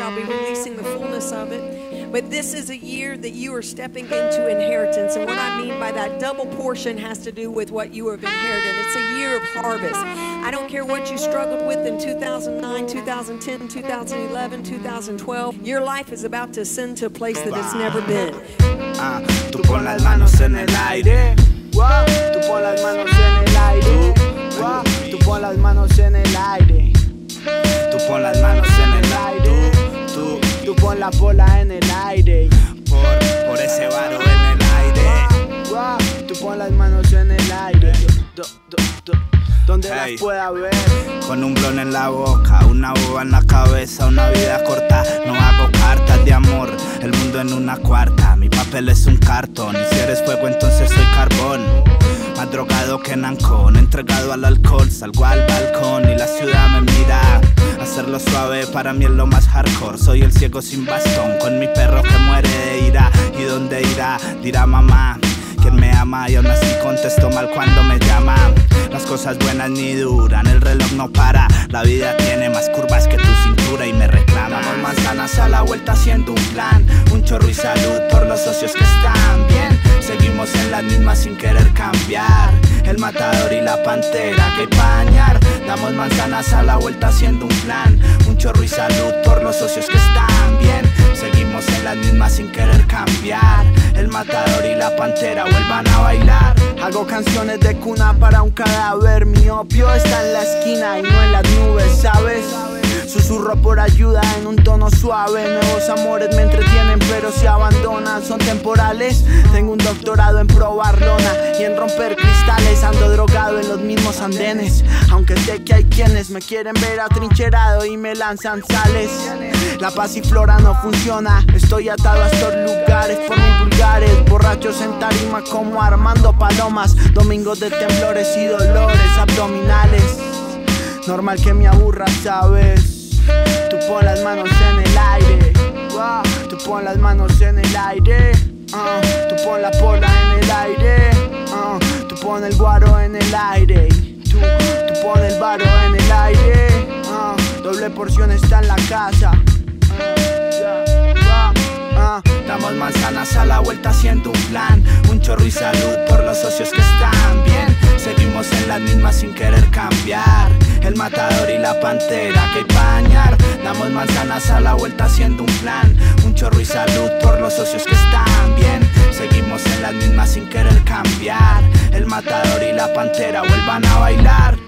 shall be releasing the fullness of it. But this is a year that you are stepping into inheritance. And what I mean by that, double portion has to do with what you have inherited. It's a year of harvest. I don't care what you struggled with in 2009, 2010, 2011, 2012. Your life is about to ascend to a place that it's never been. Tú pon las manos en el aire. Wow, tú pon las manos en el aire. Wow, tú pon las manos en el aire. Tú pon las manos en el aire. Tú pon la bola en el aire. Por ese varo en el aire. Wow, tú pon las manos en el aire. Donde las pueda ver. Con un blon en la boca, una boba en la cabeza, una vida corta. No hago cartas de amor, el mundo en una cuarta. Mi papel es un cartón, y si eres fuego entonces soy carbón. Más drogado que Nancón, entregado al alcohol. Salgo al balcón y la ciudad me mira. Hacerlo suave para mí es lo más hardcore. Soy el ciego sin bastón, con mi perro que muere de ira. ¿Y dónde irá? Dirá mamá quien me ama, y aún así contesto mal cuando me llama. Las cosas buenas ni duran, el reloj no para. La vida tiene más curvas que tu cintura y me reclama. Damos manzanas a la vuelta haciendo un plan. Un chorro y salud por los socios que están bien. Seguimos en las mismas sin querer cambiar. El matador y la pantera que pañar. Damos manzanas a la vuelta haciendo un plan. Un chorro y salud por los socios que están bien. Seguimos en las mismas sin querer cambiar. El matador y la pantera vuelvan a bailar. Hago canciones de cuna para un cadáver. Mi opio está en la esquina y no en las nubes, ¿sabes? Susurro por ayuda en un tono suave. Nuevos amores me entretienen pero se abandonan. Son temporales. Tengo un doctorado en probar lona y en romper cristales. Ando drogado en los mismos andenes. Aunque sé que hay quienes me quieren ver atrincherado y me lanzan sales. La pasiflora no funciona. Estoy atado a estos lugares por mis vulgares. Borrachos en tarima como Armando Palomas. Domingos de temblores y dolores abdominales. Normal que me aburra, ¿sabes? Tú pon las manos en el aire. Wow, tú pon las manos en el aire. Tú pon la pola en el aire. Tú pon el guaro en el aire. Tú pon el varo en el aire. Doble porción está en la casa. Damos manzanas a la vuelta haciendo un plan. Un chorro y salud por los socios que están bien. Seguimos en las mismas sin querer cambiar. El matador y la pantera que pañar. Damos manzanas a la vuelta haciendo un plan. Un chorro y salud por los socios que están bien. Seguimos en las mismas sin querer cambiar. El matador y la pantera vuelvan a bailar.